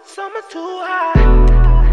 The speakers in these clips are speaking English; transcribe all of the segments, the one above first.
Summer too high.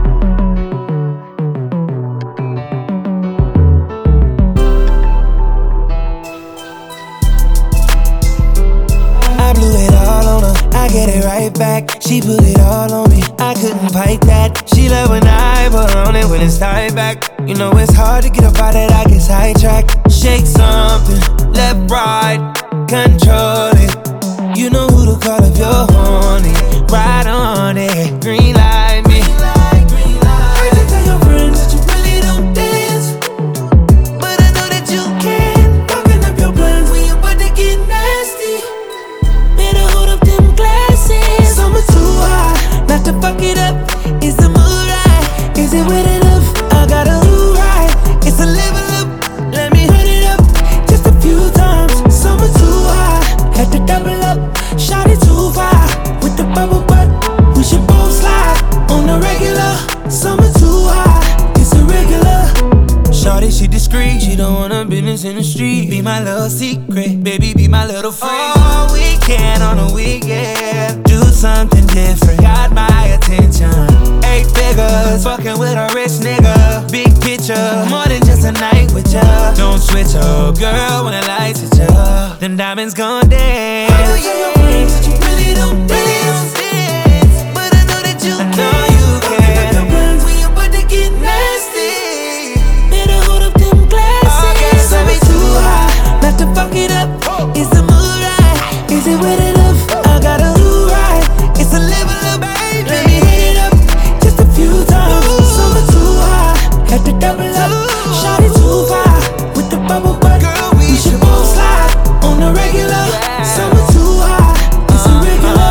I blew it all on her, I get it right back. She put it all on me, I couldn't fight that. She love when I put on it when it's tied back. You know it's hard to get up out that, I get sidetracked. Shake something, left, right, control it. You know who to call if you're horny. Ride on it, green light me. I just tell your friends that you really don't dance, but I know that you can. Fucking up your plans when you're about to get nasty. Better hold up them glasses. Summer too high, not to fuck it up. Is the mood right? Is it wet enough? I got a hood right. It's a level up. Let me hurt it up just a few times. Summer too high, had to double up. Shot it too far with the bubble butt. We should both slide on the regular. Summer too high, it's irregular. Shawty, she discreet, she don't want her business in the street. Be my little secret, baby, be my little freak. All weekend on a weekend, do something different, got my attention. 8 figures, fucking with a rich nigga. Big picture, more than just a night with ya. Don't switch up, girl, when the lights hit ya. Them diamonds gon' dance. I know your friends that you really don't dance, but I know that you can. When you about to get nasty, better hold up them glasses. Summer too high, not to fuck it up. Is the mood right? Is it wet enough? I got a hood right. It's a level up, baby. Let me hit it up just a few times. Summer too high, had to double up. Shot it too far with the bubble butt. Girl, we should both slide on the regular. Summer too high, it's irregular.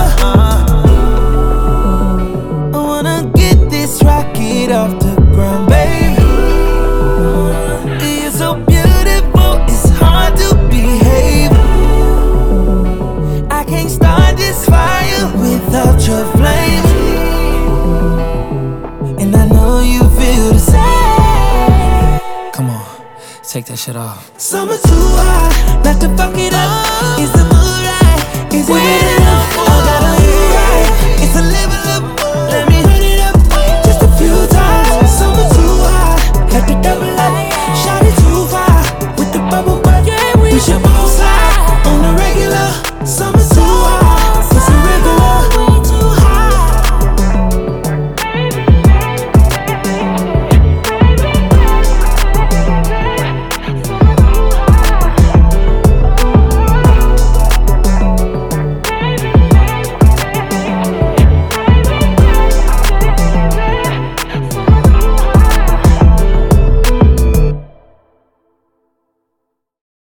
I wanna get this rocket off the ground, baby. You're so beautiful, it's hard to behave. I can't start this fire without your flame, and I know you feel the same. Come on, take that shit off. Summer too high, not to fuck it up. Is the mood right? Is it wet enough?